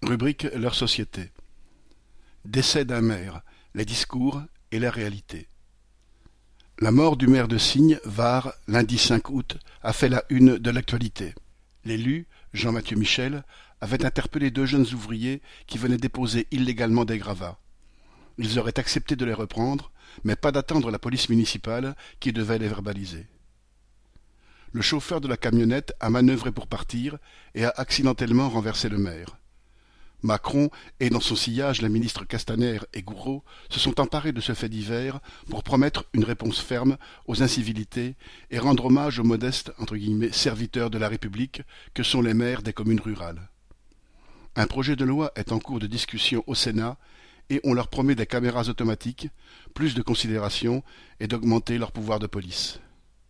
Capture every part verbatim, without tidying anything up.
Rubrique leur société. Décès d'un maire, les discours et la réalité. La mort du maire de Signes, Var, lundi cinq août, a fait la une de l'actualité. L'élu, Jean-Mathieu Michel, avait interpellé deux jeunes ouvriers qui venaient déposer illégalement des gravats. Ils auraient accepté de les reprendre, mais pas d'attendre la police municipale qui devait les verbaliser. Le chauffeur de la camionnette a manœuvré pour partir et a accidentellement renversé le maire. Macron et dans son sillage la ministre Castaner et Gouraud se sont emparés de ce fait divers pour promettre une réponse ferme aux incivilités et rendre hommage aux modestes entre guillemets, serviteurs de la République que sont les maires des communes rurales. Un projet de loi est en cours de discussion au Sénat et on leur promet des caméras automatiques, plus de considération et d'augmenter leur pouvoir de police.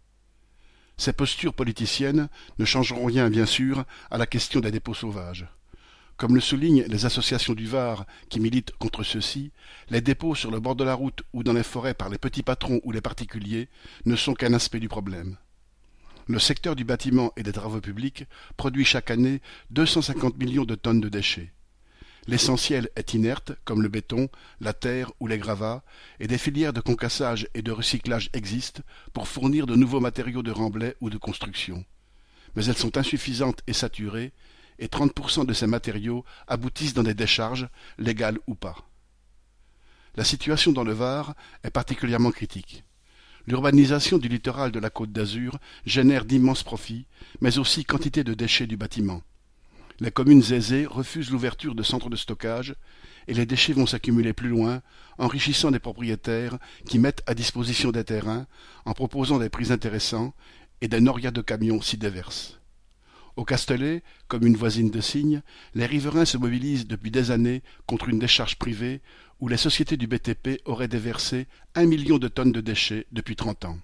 Ces postures politiciennes ne changeront rien, bien sûr, à la question des dépôts sauvages. Comme le soulignent les associations du Var qui militent contre ceux-ci, les dépôts sur le bord de la route ou dans les forêts par les petits patrons ou les particuliers ne sont qu'un aspect du problème. Le secteur du bâtiment et des travaux publics produit chaque année deux cent cinquante millions de tonnes de déchets. L'essentiel est inerte, comme le béton, la terre ou les gravats, et des filières de concassage et de recyclage existent pour fournir de nouveaux matériaux de remblai ou de construction. Mais elles sont insuffisantes et saturées, et trente pour cent de ces matériaux aboutissent dans des décharges, légales ou pas. La situation dans le Var est particulièrement critique. L'urbanisation du littoral de la Côte d'Azur génère d'immenses profits, mais aussi quantité de déchets du bâtiment. Les communes aisées refusent l'ouverture de centres de stockage et les déchets vont s'accumuler plus loin, enrichissant des propriétaires qui mettent à disposition des terrains en proposant des prix intéressants et des norias de camions s'y déversent. Au Castellet, commune voisine de Signes, les riverains se mobilisent depuis des années contre une décharge privée où les sociétés du B T P auraient déversé un million de tonnes de déchets depuis trente ans.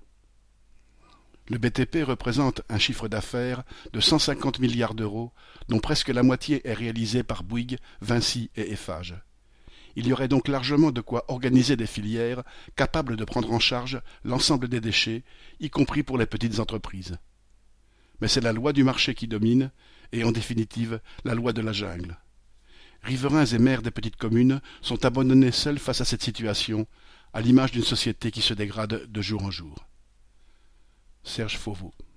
Le B T P représente un chiffre d'affaires de cent cinquante milliards d'euros, dont presque la moitié est réalisée par Bouygues, Vinci et Eiffage. Il y aurait donc largement de quoi organiser des filières capables de prendre en charge l'ensemble des déchets, y compris pour les petites entreprises. Mais c'est la loi du marché qui domine, et en définitive la loi de la jungle. Riverains et maires des petites communes sont abandonnés seuls face à cette situation, à l'image d'une société qui se dégrade de jour en jour. Serge Fauveau.